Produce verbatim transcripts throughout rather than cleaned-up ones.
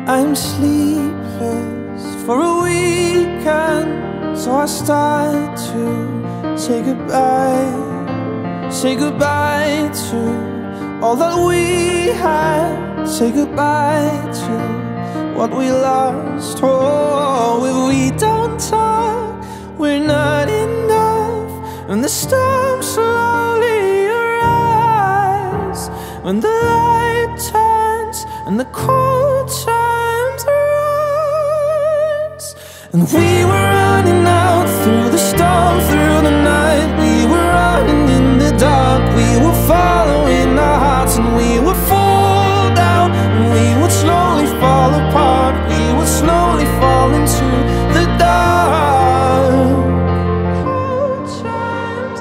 I'm sleepless for a weekend, so I start to say goodbye. Say goodbye to all that we had. Say goodbye to what we lost. Oh, if we don't talk, we're not enough. When the storm slowly arrives, when the light turns and the cold times rise. And we were running out through the storm, through the night. We were running in the dark. We were following our hearts, and we would fall down, and we would slowly fall apart. We would slowly fall into the dark. Cold chimes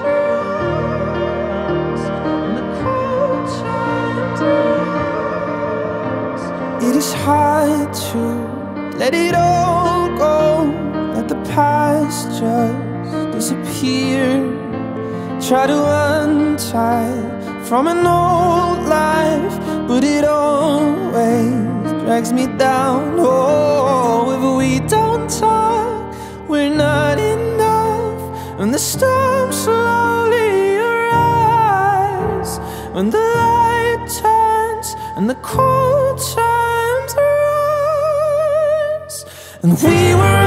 rise, and the cold chimes rise. It is hard to let it all go, let the past just disappear. Try to untie from an old life, but it always drags me down. Oh, if we don't talk, we're not enough. When the storm slowly arrives, when the light turns and the cold times rise. And we were